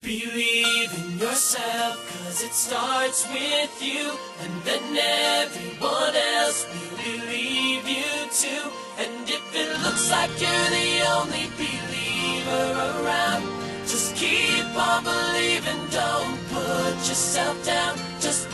Believe in yourself, 'cause it starts with you, and then everyone else will believe you too. And if it looks like you're the only believer around, just keep on believing, don't put yourself down, just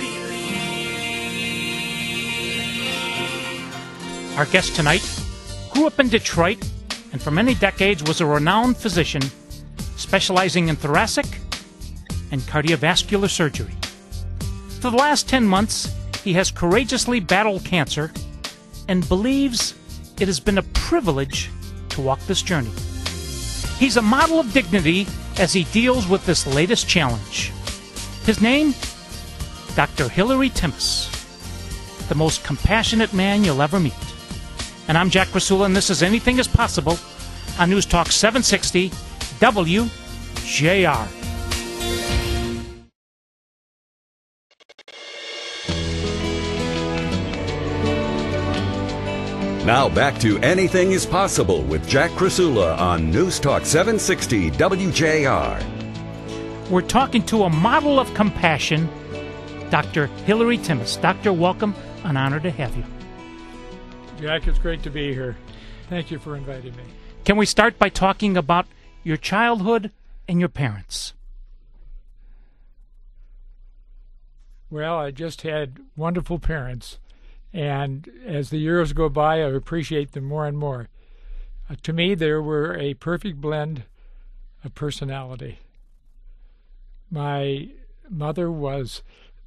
believe. Our guest tonight grew up in Detroit and for many decades was a renowned physician specializing in thoracic and cardiovascular surgery. For the last 10 months, he has courageously battled cancer and believes it has been a privilege to walk this journey. He's a model of dignity as he deals with this latest challenge. His name? Dr. Hilary Timmis, the most compassionate man you'll ever meet. And I'm Jack Krasula, and this is Anything is Possible on News Talk 760 WJR. Now back to Anything is Possible with Jack Krasula on News Talk 760 WJR. We're talking to a model of compassion, Dr. Hilary Timmis. Doctor, welcome. An honor to have you. Jack, it's great to be here. Thank you for inviting me. Can we start by talking about your childhood and your parents? Well, I just had wonderful parents, and as the years go by, I appreciate them more and more. To me, they were a perfect blend of personality. My mother was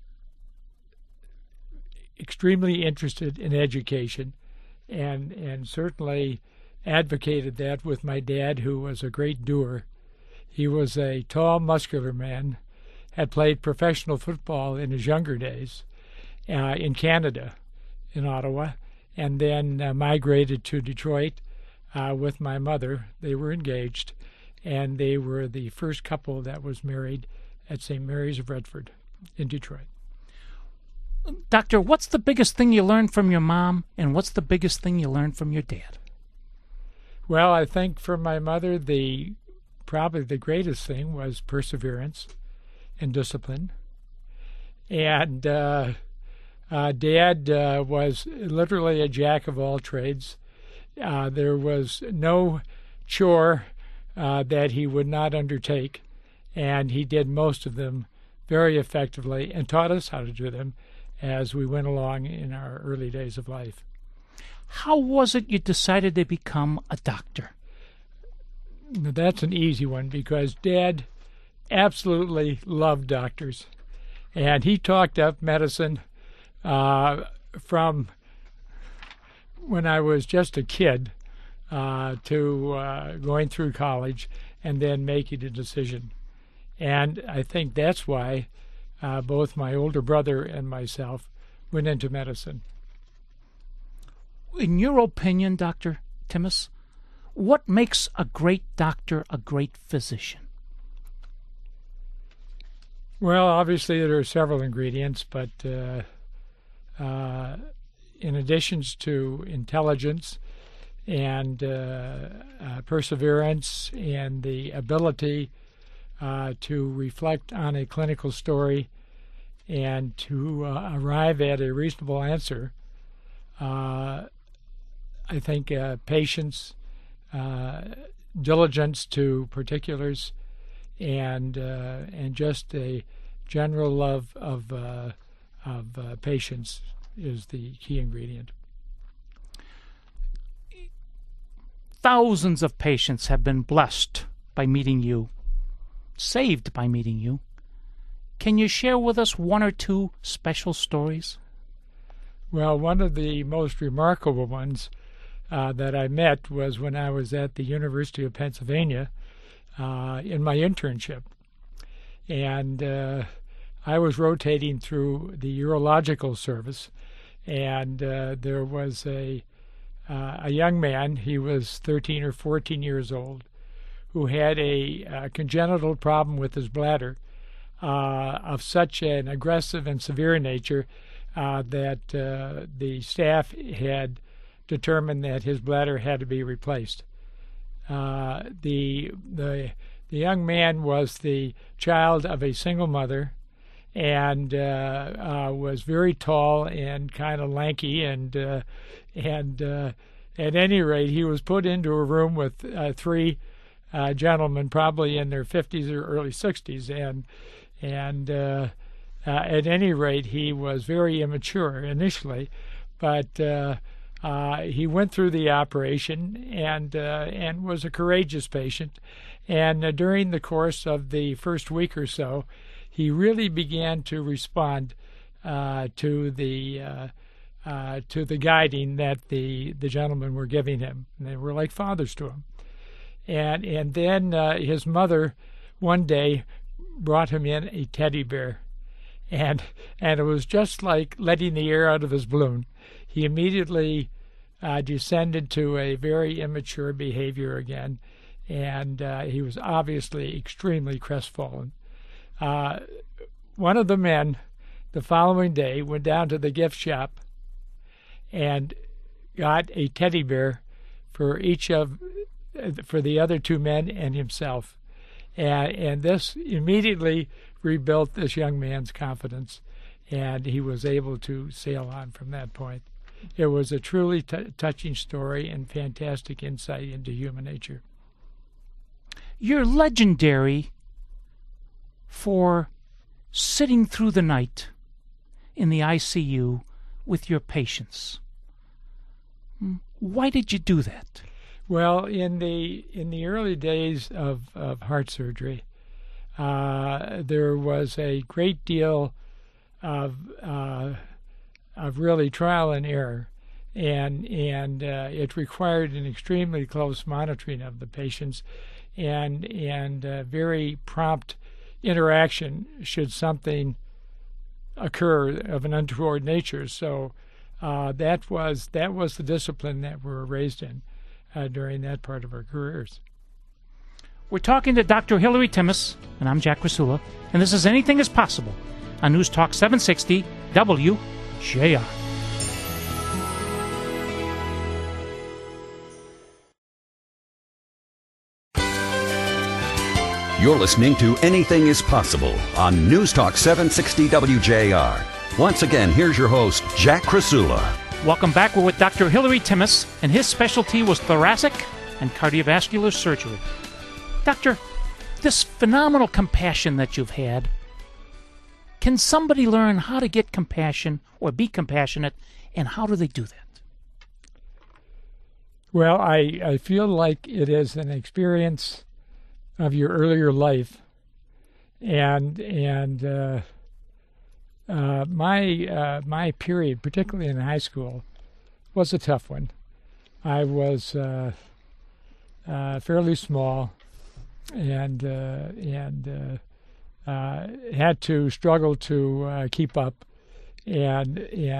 extremely interested in education and certainly advocated that with my dad, who was a great doer. He was a tall, muscular man, had played professional football in his younger days in Canada, in Ottawa, and then migrated to Detroit with my mother. They were engaged, and they were the first couple that was married at St. Mary's of Redford in Detroit. Doctor, what's the biggest thing you learned from your mom, and what's the biggest thing you learned from your dad? Well, I think from my mother, probably the greatest thing was perseverance and discipline. And Dad was literally a jack of all trades. There was no chore that he would not undertake, and he did most of them very effectively and taught us how to do them as we went along in our early days of life. How was it you decided to become a doctor? That's an easy one because Dad absolutely loved doctors, and he talked up medicine from when I was just a kid to going through college and then making a decision. And I think that's why both my older brother and myself went into medicine. In your opinion, Dr. Timmis, what makes a great doctor a great physician? Well, obviously there are several ingredients, but in addition to intelligence and perseverance and the ability to reflect on a clinical story and to arrive at a reasonable answer, I think patience, diligence to particulars, and just a general love of patience is the key ingredient. Thousands of patients have been blessed by meeting you, saved by meeting you. Can you share with us one or two special stories? Well, one of the most remarkable ones that I met was when I was at the University of Pennsylvania in my internship. And I was rotating through the urological service, and there was a young man, he was 13 or 14 years old, who had a congenital problem with his bladder of such an aggressive and severe nature that the staff had determined that his bladder had to be replaced. The The young man was the child of a single mother, and was very tall and kind of lanky, and at any rate, he was put into a room with three gentlemen, probably in their 50s or early 60s, and at any rate, he was very immature initially, but he went through the operation and was a courageous patient, and during the course of the first week or so, he really began to respond to the guiding that the gentlemen were giving him. And they were like fathers to him. And then his mother one day brought him in a teddy bear, and it was just like letting the air out of his balloon. He immediately descended to a very immature behavior again, and he was obviously extremely crestfallen. One of the men, the following day, went down to the gift shop and got a teddy bear for the other two men and himself, and this immediately rebuilt this young man's confidence, and he was able to sail on from that point. It was a truly touching story and fantastic insight into human nature. You're legendary for sitting through the night in the ICU with your patients. Why did you do that? Well, in the early days of heart surgery, there was a great deal of really trial and error, and it required an extremely close monitoring of the patients, and very prompt interaction should something occur of an untoward nature. So that was the discipline that we were raised in during that part of our careers. We're talking to Dr. Hilary Timmis, and I'm Jack Krasula, and this is Anything is Possible on News Talk 760 WJR. You're listening to Anything is Possible on News Talk 760 WJR. Once again, here's your host, Jack Krasula. Welcome back. We're with Dr. Hilary Timmis, and his specialty was thoracic and cardiovascular surgery. Doctor, this phenomenal compassion that you've had, can somebody learn how to get compassion or be compassionate, and how do they do that? Well, I feel like it is an experience of your earlier life, and my period, particularly in high school, was a tough one. I was fairly small, and had to struggle to keep up, and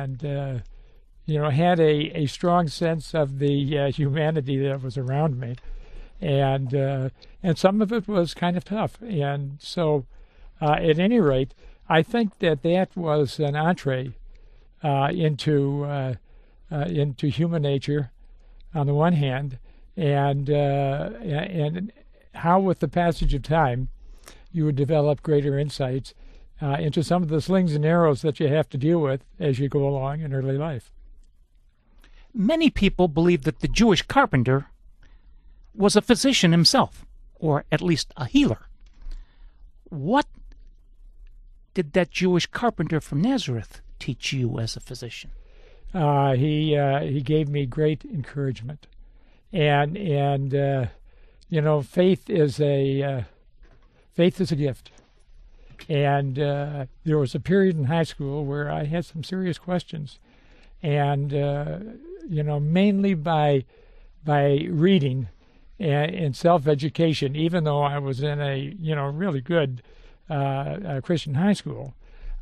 had a strong sense of the humanity that was around me. And some of it was kind of tough. And so, at any rate, I think that was an entree into human nature, on the one hand, and how, with the passage of time, you would develop greater insights into some of the slings and arrows that you have to deal with as you go along in early life. Many people believe that the Jewish carpenter was a physician himself, or at least a healer. What did that Jewish carpenter from Nazareth teach you as a physician? He gave me great encouragement, and faith is a gift. And there was a period in high school where I had some serious questions, and mainly by reading and self-education, even though I was in a really good Christian high school.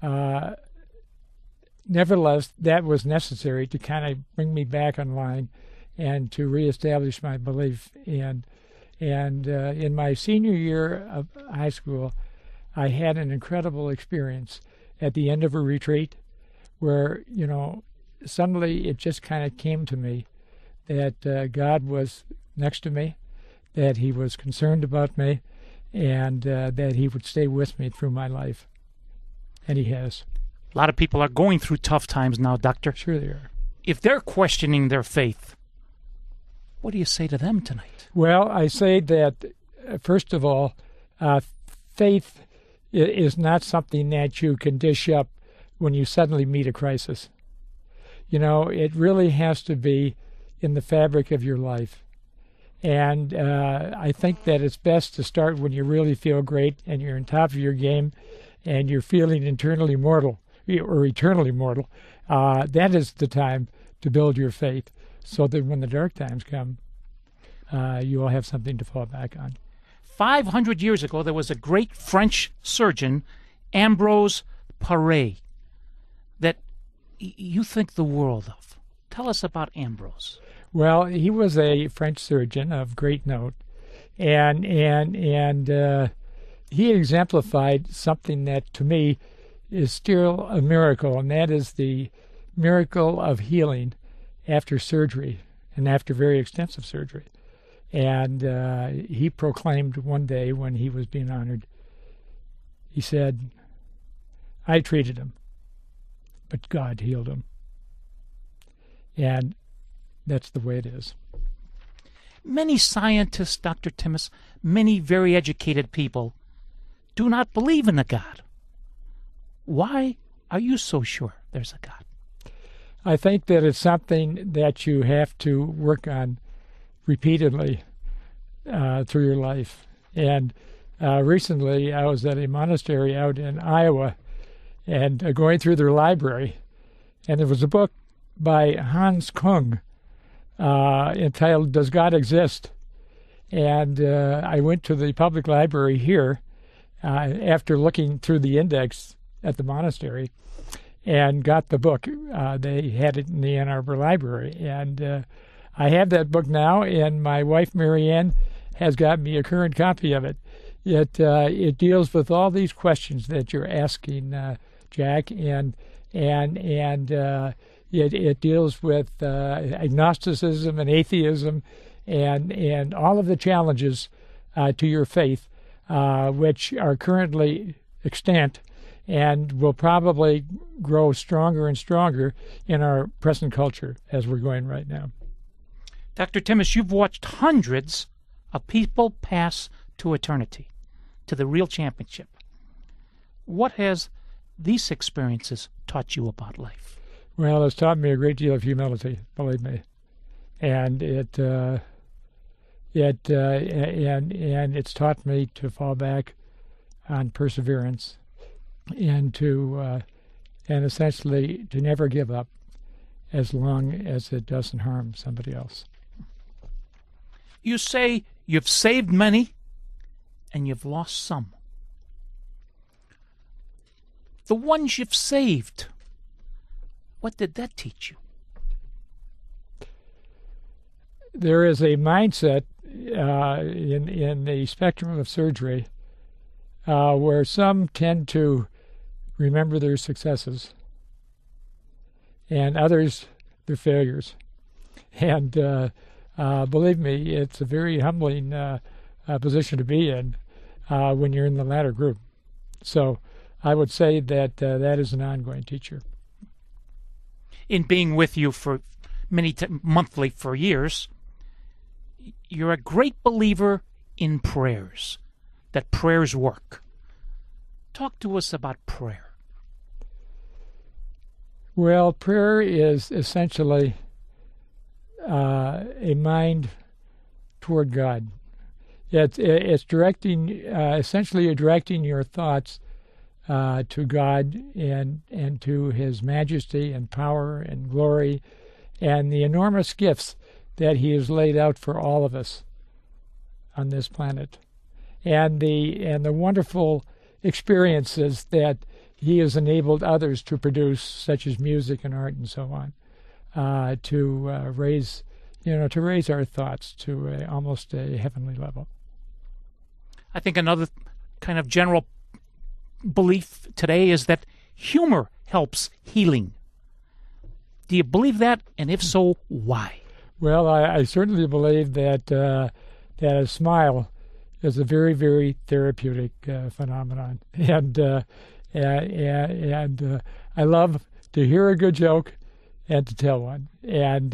Nevertheless, that was necessary to kind of bring me back online and to reestablish my belief. And in my senior year of high school, I had an incredible experience at the end of a retreat where, suddenly it just kind of came to me that God was next to me, that he was concerned about me, and that he would stay with me through my life. And he has. A lot of people are going through tough times now, Doctor. Sure they are. If they're questioning their faith, what do you say to them tonight? Well, I say that, first of all, faith is not something that you can dish up when you suddenly meet a crisis. You know, it really has to be in the fabric of your life. And I think that it's best to start when you really feel great and you're on top of your game and you're feeling internally mortal or eternally mortal. That is the time to build your faith so that when the dark times come, you will have something to fall back on. 500 years ago, there was a great French surgeon, Ambrose Paré, that you think the world of. Tell us about Ambrose. Well, he was a French surgeon of great note, and he exemplified something that to me is still a miracle, and that is the miracle of healing after surgery and after very extensive surgery. And he proclaimed one day when he was being honored, he said, "I treated him, but God healed him." And that's the way it is. Many scientists, Dr. Timmis, many very educated people, do not believe in a God. Why are you so sure there's a God? I think that it's something that you have to work on repeatedly through your life. And recently I was at a monastery out in Iowa and going through their library, and there was a book by Hans Kung entitled "Does God Exist?" And I went to the public library here after looking through the index at the monastery and got the book. They had it in the Ann Arbor Library, and I have that book now, and my wife Marianne has got me a current copy of it. It deals with all these questions that you're asking, Jack, and it deals with agnosticism and atheism and all of the challenges to your faith, which are currently extant and will probably grow stronger and stronger in our present culture as we're going right now. Dr. Timmis, you've watched hundreds of people pass to eternity, to the real championship. What has these experiences taught you about life? Well, it's taught me a great deal of humility, believe me, and it's taught me to fall back on perseverance and to and essentially to never give up as long as it doesn't harm somebody else. You say you've saved many and you've lost some. The ones you've saved, what did that teach you? There is a mindset in the spectrum of surgery where some tend to remember their successes and others their failures. And believe me, it's a very humbling position to be in when you're in the latter group. So I would say that that is an ongoing teacher. In being with you for monthly for years, you're a great believer in prayers, that prayers work. Talk to us about prayer. Well, prayer is essentially a mind toward God. It's directing, essentially directing your thoughts to God and to His majesty and power and glory and the enormous gifts that He has laid out for all of us on this planet, and the wonderful experiences that He has enabled others to produce, such as music and art and so on, to raise our thoughts to almost a heavenly level. I think another kind of general belief today is that humor helps healing. Do you believe that? And if so, why? Well, I certainly believe that a smile is a very, very therapeutic phenomenon. And I love to hear a good joke and to tell one. And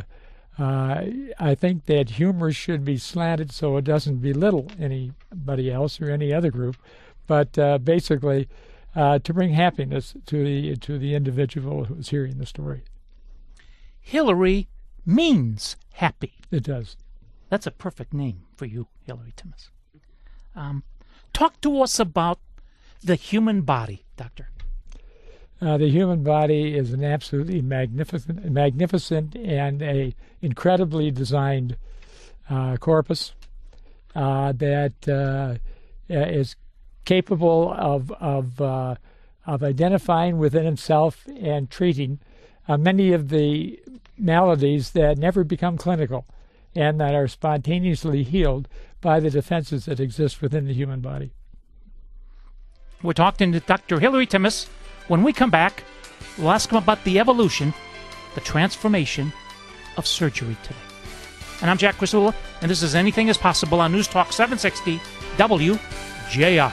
I think that humor should be slanted so it doesn't belittle anybody else or any other group, but basically to bring happiness to the individual who's hearing the story. Hillary means happy. It does. That's a perfect name for you, Hillary Timmis. Talk to us about the human body, Doctor. The human body is an absolutely magnificent and a incredibly designed corpus that is capable of identifying within itself and treating many of the maladies that never become clinical and that are spontaneously healed by the defenses that exist within the human body. We're talking to Dr. Hillary Timmis. When we come back, we'll ask him about the evolution, the transformation of surgery today. And I'm Jack Krasula, and this is Anything is Possible on News Talk 760 WJR.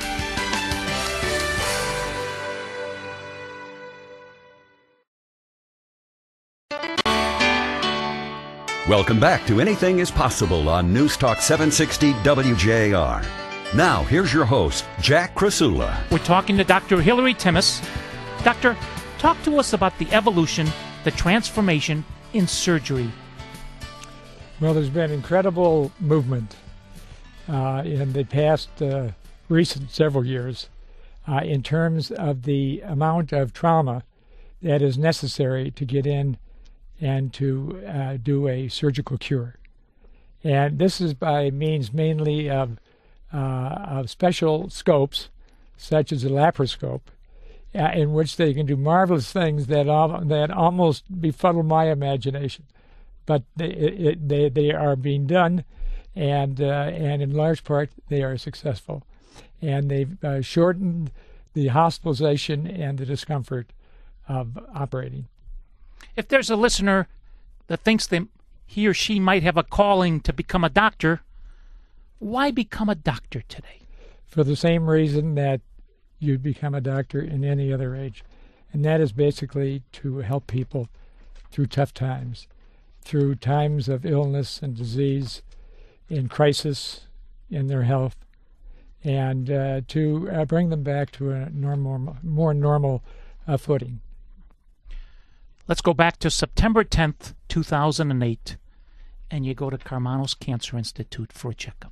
Welcome back to Anything is Possible on News Talk 760 WJR. Now, here's your host, Jack Krasula. We're talking to Dr. Hillary Timmis. Doctor, talk to us about the evolution, the transformation in surgery. Well, there's been incredible movement in the past recent several years in terms of the amount of trauma that is necessary to get in and to do a surgical cure. And this is by means mainly of special scopes, such as a laparoscope, in which they can do marvelous things that almost befuddle my imagination. But they are being done, and in large part they are successful. And they've shortened the hospitalization and the discomfort of operating. If there's a listener that thinks that he or she might have a calling to become a doctor, why become a doctor today? For the same reason that you'd become a doctor in any other age, and that is basically to help people through tough times, through times of illness and disease, in crisis in their health, and to bring them back to a more normal footing. Let's go back to September 10th, 2008, and you go to Karmanos Cancer Institute for a checkup.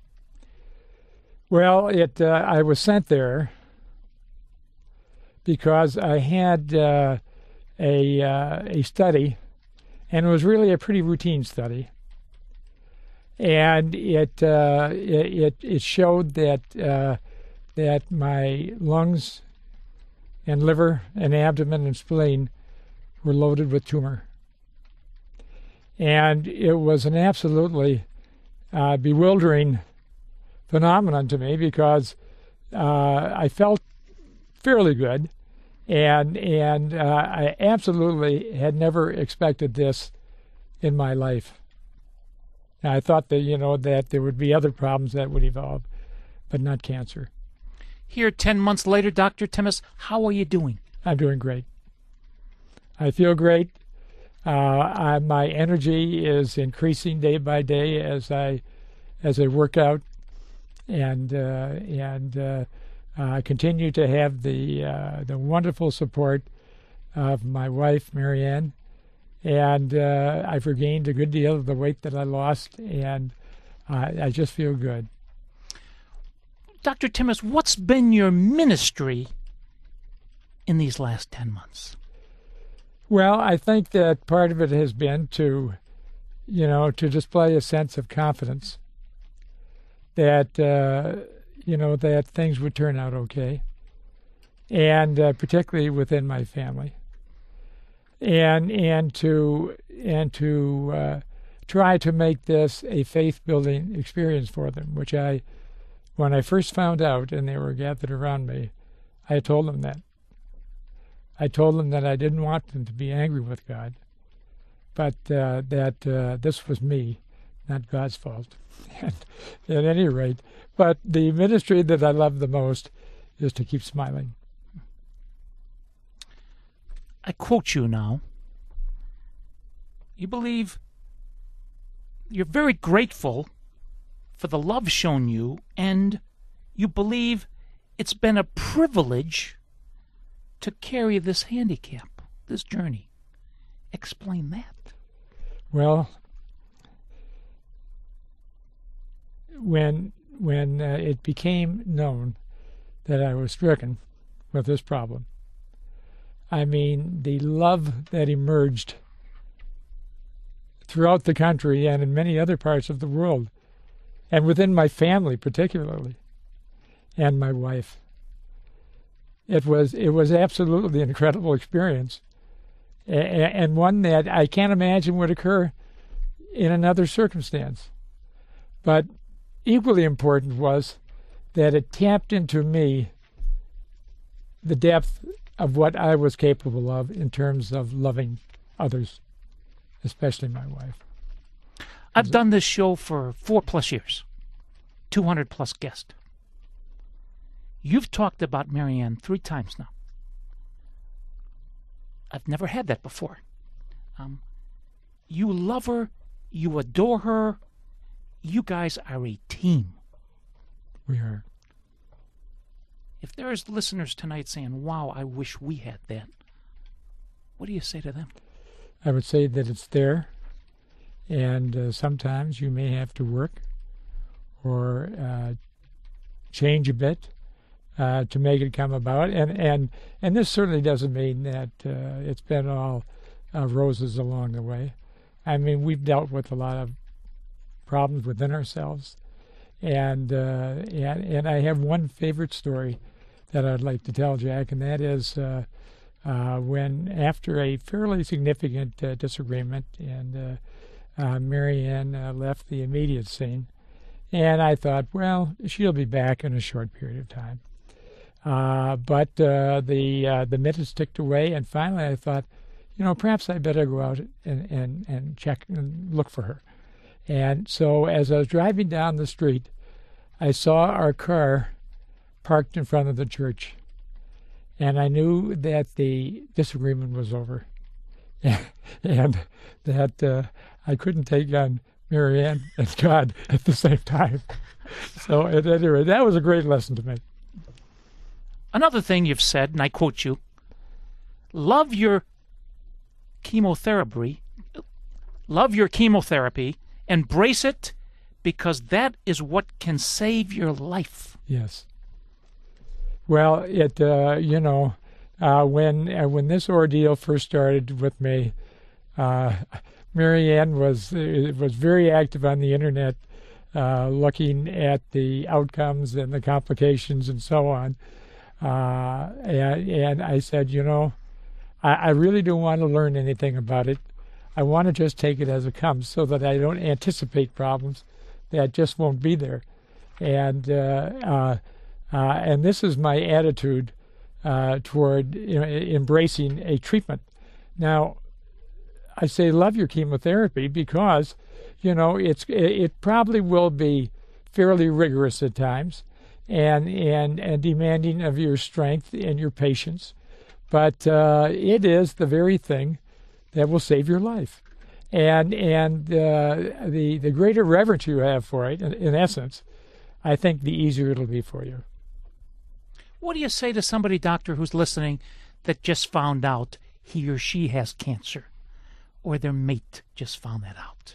Well, I was sent there because I had a study, and it was really a pretty routine study, and it showed that my lungs and liver and abdomen and spleen were loaded with tumor. And it was an absolutely bewildering phenomenon to me because I felt fairly good, and I absolutely had never expected this in my life. Now, I thought that that there would be other problems that would evolve, but not cancer. Here, 10 months later, Dr. Timmis, how are you doing? I'm doing great. I feel great. My energy is increasing day by day as I work out, and I continue to have the wonderful support of my wife, Marianne, and I've regained a good deal of the weight that I lost, and I just feel good. Dr. Timmis, what's been your ministry in these last 10 months? Well, I think that part of it has been to display a sense of confidence that, that things would turn out okay, and particularly within my family, and to try to make this a faith-building experience for them, which when I first found out and they were gathered around me, I told them that. I told them that I didn't want them to be angry with God, but that this was me, not God's fault. And at any rate, but the ministry that I love the most is to keep smiling. I quote you now. You believe you're very grateful for the love shown you, and you believe it's been a privilege to carry this handicap, this journey. Explain that. Well, when it became known that I was stricken with this problem, I mean, the love that emerged throughout the country and in many other parts of the world, and within my family particularly, and my wife. It was absolutely an incredible experience, and one that I can't imagine would occur in another circumstance. But equally important was that it tapped into me the depth of what I was capable of in terms of loving others, especially my wife. I've done this show for 4+ years, 200+ guests. You've talked about Marianne 3 times now. I've never had that before. You love her, you adore her, you guys are a team. We are. If there's listeners tonight saying, wow, I wish we had that, what do you say to them? I would say that it's there, and sometimes you may have to work or change a bit to make it come about. And this certainly doesn't mean that it's been all roses along the way. I mean, we've dealt with a lot of problems within ourselves, and I have one favorite story that I'd like to tell, Jack, and that is when, after a fairly significant disagreement, and Marianne left the immediate scene, and I thought, well, she'll be back in a short period of time. But the minutes ticked away, and finally I thought, perhaps I better go out and check and look for her. And so as I was driving down the street, I saw our car parked in front of the church, and I knew that the disagreement was over, and that I couldn't take on Marianne and God at the same time. So at any rate, that was a great lesson to me. Another thing you've said, and I quote you, love your chemotherapy, embrace it, because that is what can save your life. Yes. Well, when this ordeal first started with me, Marianne was very active on the internet, looking at the outcomes and the complications and so on. And I said, I really don't want to learn anything about it. I want to just take it as it comes, so that I don't anticipate problems that just won't be there. And this is my attitude toward embracing a treatment. Now, I say love your chemotherapy because, it probably will be fairly rigorous at times, and demanding of your strength and your patience, but it is the very thing that will save your life. And the greater reverence you have for it, in essence, I think the easier it'll be for you. What do you say to somebody, doctor, who's listening that just found out he or she has cancer, or their mate just found that out?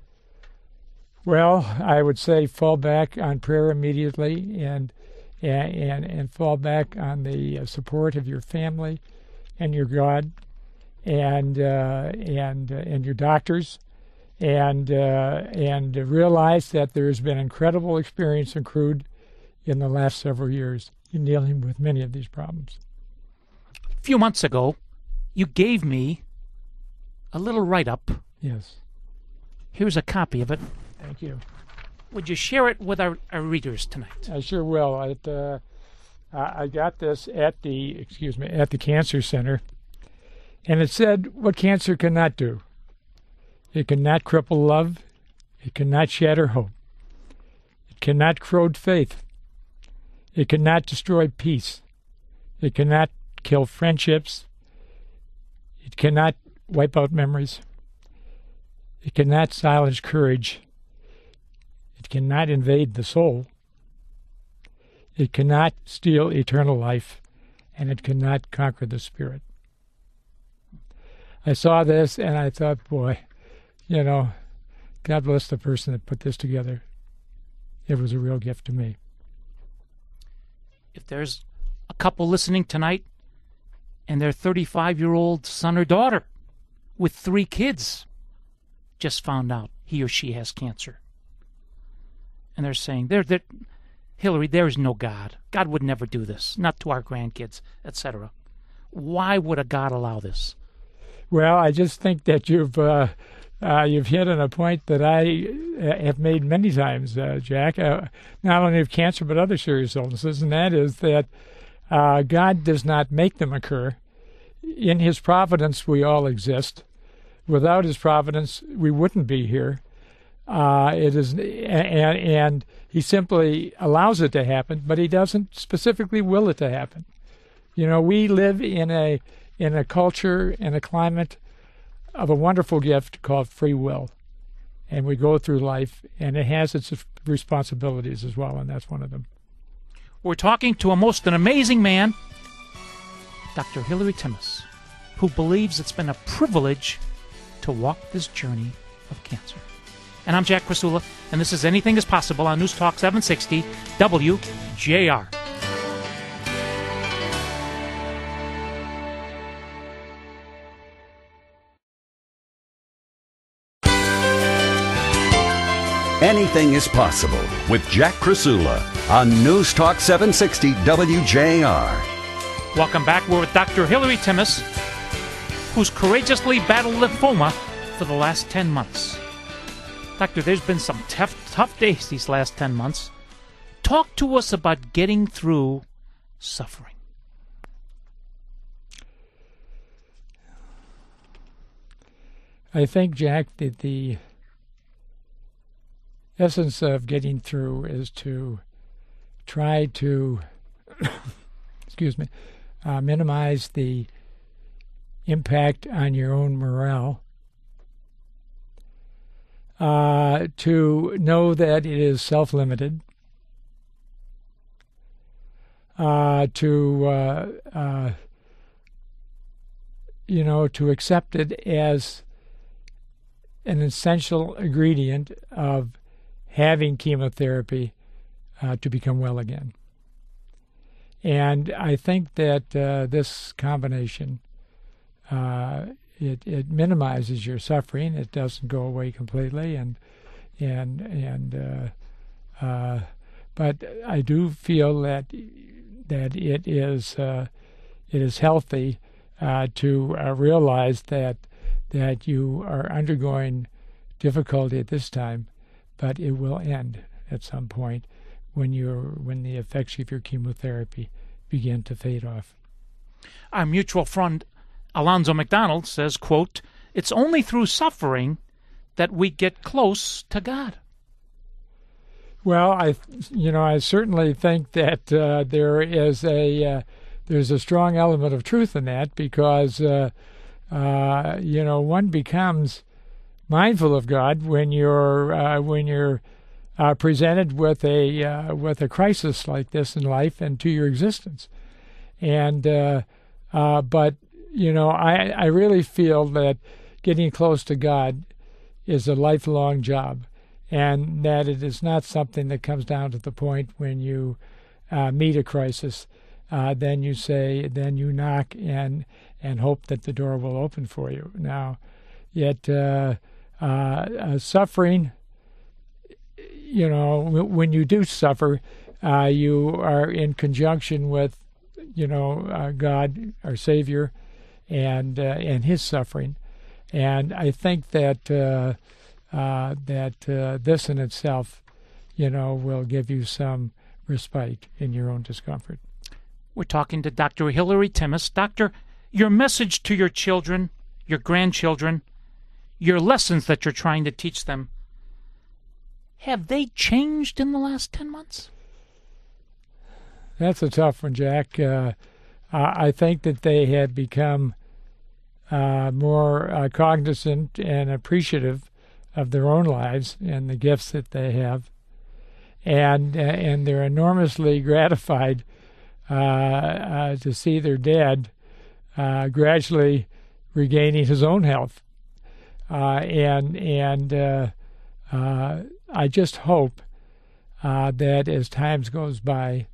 Well, I would say fall back on prayer immediately, and fall back on the support of your family and your God, and your doctors, and realize that there has been incredible experience accrued in the last several years in dealing with many of these problems. A few months ago, you gave me a little write-up. Yes. Here's a copy of it. Thank you. Would you share it with our readers tonight? I sure will. I got this at the Cancer Center, and it said what cancer cannot do. It cannot cripple love. It cannot shatter hope. It cannot corrode faith. It cannot destroy peace. It cannot kill friendships. It cannot wipe out memories. It cannot silence courage. It cannot invade the soul. It cannot steal eternal life, and it cannot conquer the spirit. I saw this and I thought, boy, God bless the person that put this together. It was a real gift to me. If there's a couple listening tonight and their 35-year-old son or daughter with 3 kids just found out he or she has cancer, and they're saying, Hillary, there is no God. God would never do this, not to our grandkids, etc. Why would a God allow this? Well, I just think that you've hit on a point that I have made many times, Jack, not only of cancer but other serious illnesses, and that is that God does not make them occur. In His providence, we all exist. Without His providence, we wouldn't be here. And He simply allows it to happen, but He doesn't specifically will it to happen. We live in a culture, in a climate of a wonderful gift called free will. And we go through life, and it has its responsibilities as well, and that's one of them. We're talking to an amazing man, Dr. Hillary Timmis, who believes it's been a privilege to walk this journey of cancer. And I'm Jack Krasula, and this is Anything is Possible on News Talk 760 WJR. Anything is Possible with Jack Krasula on News Talk 760 WJR. Welcome back. We're with Dr. Hillary Timmis, who's courageously battled lymphoma for the last 10 months. Doctor, there's been some tough days these last 10 months. Talk to us about getting through suffering. I think, Jack, that the essence of getting through is to try to minimize the impact on your own morale, to know that it is self-limited, to accept it as an essential ingredient of having chemotherapy to become well again. And I think that this combination, it minimizes your suffering. It doesn't go away completely, but I do feel that it is healthy to realize that you are undergoing difficulty at this time, but it will end at some point when the effects of your chemotherapy begin to fade off. Our mutual friend Alonzo McDonald says, quote, "It's only through suffering that we get close to God." Well, I certainly think that there's a strong element of truth in that, because one becomes mindful of God when you're presented with a crisis like this in life and to your existence, but I really feel that getting close to God is a lifelong job, and that it is not something that comes down to the point when you meet a crisis. Then you knock and hope that the door will open for you. Now, yet suffering, when you do suffer, you are in conjunction with, God, our Savior, and His suffering, and I think that this in itself, will give you some respite in your own discomfort. We're talking to Dr. Hillary Timmis. Doctor, your message to your children, your grandchildren, your lessons that you're trying to teach them Have they changed in the last 10 months? That's a tough one, Jack. I think that they have become more cognizant and appreciative of their own lives and the gifts that they have, and they're enormously gratified to see their dad gradually regaining his own health, and I just hope that as times goes by,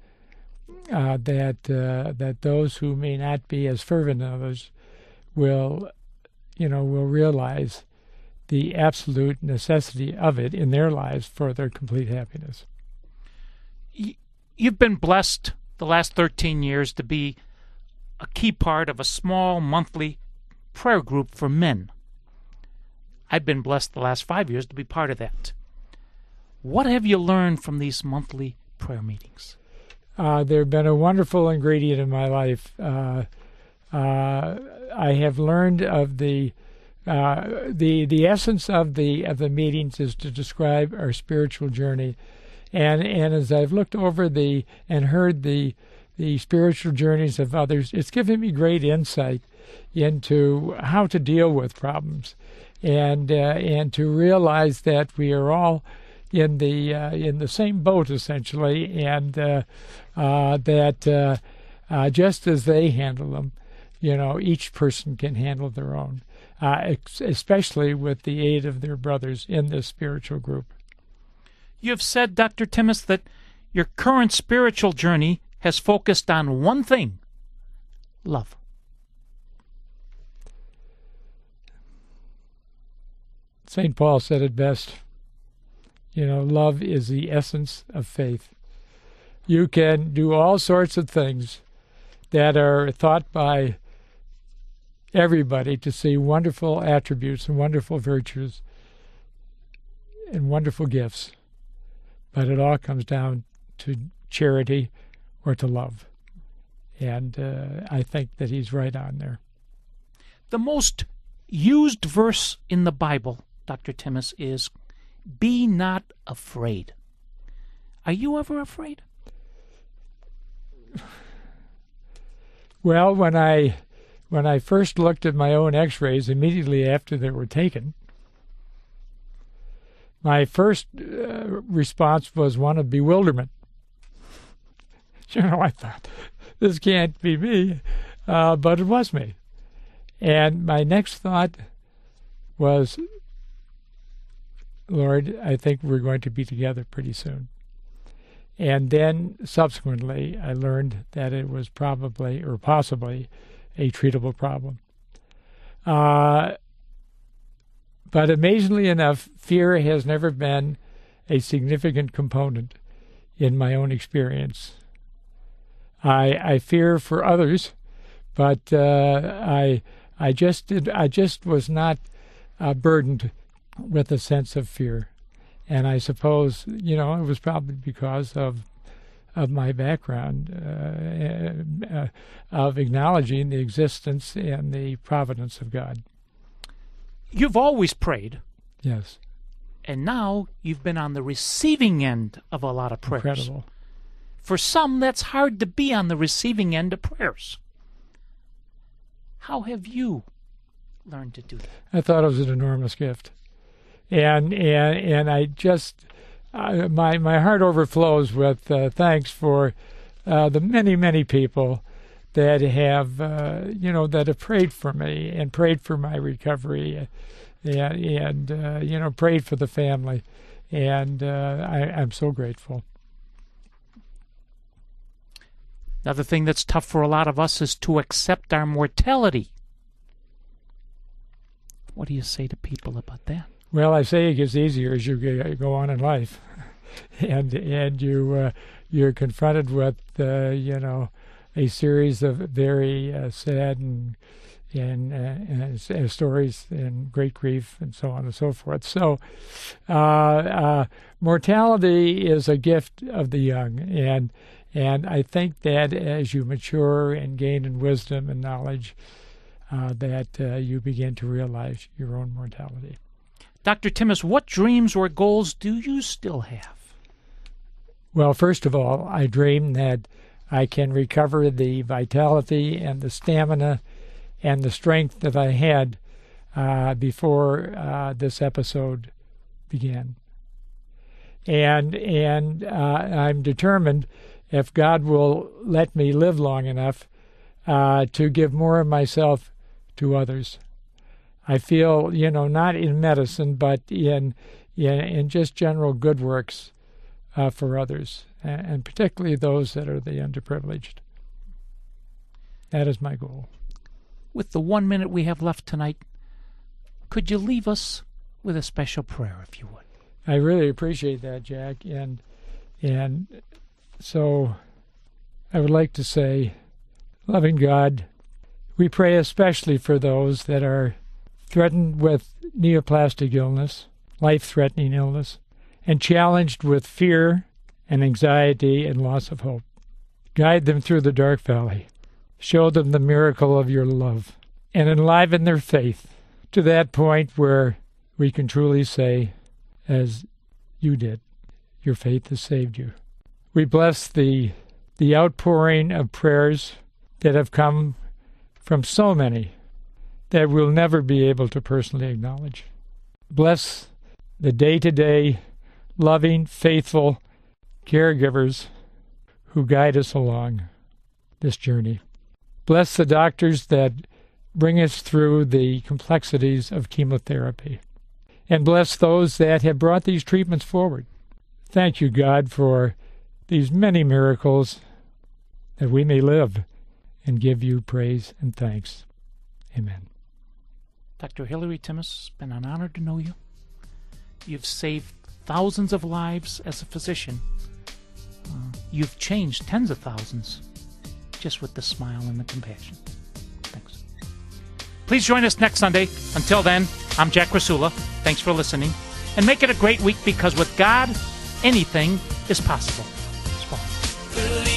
that those who may not be as fervent as others will realize the absolute necessity of it in their lives for their complete happiness. You've been blessed the last 13 years to be a key part of a small monthly prayer group for men. I've been blessed the last 5 years to be part of that. What have you learned from these monthly prayer meetings? They've been a wonderful ingredient in my life. I have learned of the essence of the meetings is to describe our spiritual journey, and as I've looked over and heard the spiritual journeys of others, it's given me great insight into how to deal with problems, and to realize that we are all in the same boat essentially, and that just as they handle them, each person can handle their own, especially with the aid of their brothers in this spiritual group. You have said, Dr. Timmis, that your current spiritual journey has focused on one thing: love. St. Paul said it best. Love is the essence of faith. You can do all sorts of things that are thought by everybody to see wonderful attributes and wonderful virtues and wonderful gifts, but it all comes down to charity or to love. And I think that he's right on there. The most used verse in the Bible, Dr. Timmis, is, "Be not afraid." Are you ever afraid? Well, when I first looked at my own x-rays immediately after they were taken, my first response was one of bewilderment. I thought, this can't be me, but it was me. And my next thought was, Lord, I think we're going to be together pretty soon. And then subsequently, I learned that it was probably or possibly a treatable problem. But amazingly enough, fear has never been a significant component in my own experience. I fear for others, but I just was not burdened with a sense of fear. And I suppose, it was probably because of my background of acknowledging the existence and the providence of God. You've always prayed. Yes. And now you've been on the receiving end of a lot of prayers. Incredible. For some, that's hard to be on the receiving end of prayers. How have you learned to do that? I thought it was an enormous gift. And I just, my heart overflows with thanks for the many, many people that have, that have prayed for me and prayed for my recovery, and prayed for the family, and I'm so grateful. Another thing that's tough for a lot of us is to accept our mortality. What do you say to people about that? Well, I say it gets easier as you go on in life, and you're confronted with a series of very sad and stories and great grief and so on and so forth. So, mortality is a gift of the young, and I think that as you mature and gain in wisdom and knowledge, that you begin to realize your own mortality. Dr. Timmis, what dreams or goals do you still have? Well, first of all, I dream that I can recover the vitality and the stamina and the strength that I had before this episode began. And I'm determined, if God will let me live long enough, to give more of myself to others. I feel, not in medicine, but in just general good works for others, and particularly those that are the underprivileged. That is my goal. With the 1 minute we have left tonight, could you leave us with a special prayer, if you would? I really appreciate that, Jack. And so I would like to say, loving God, we pray especially for those that are threatened with neoplastic illness, life-threatening illness, and challenged with fear and anxiety and loss of hope. Guide them through the dark valley. Show them the miracle of your love, and enliven their faith to that point where we can truly say, as you did, your faith has saved you. We bless the outpouring of prayers that have come from so many that we'll never be able to personally acknowledge. Bless the day-to-day, loving, faithful caregivers who guide us along this journey. Bless the doctors that bring us through the complexities of chemotherapy. And bless those that have brought these treatments forward. Thank you, God, for these many miracles, that we may live and give you praise and thanks. Amen. Dr. Hilary Timmis, it's been an honor to know you. You've saved thousands of lives as a physician. You've changed tens of thousands just with the smile and the compassion. Thanks. Please join us next Sunday. Until then, I'm Jack Rasula. Thanks for listening. And make it a great week, because with God, anything is possible. Swallow.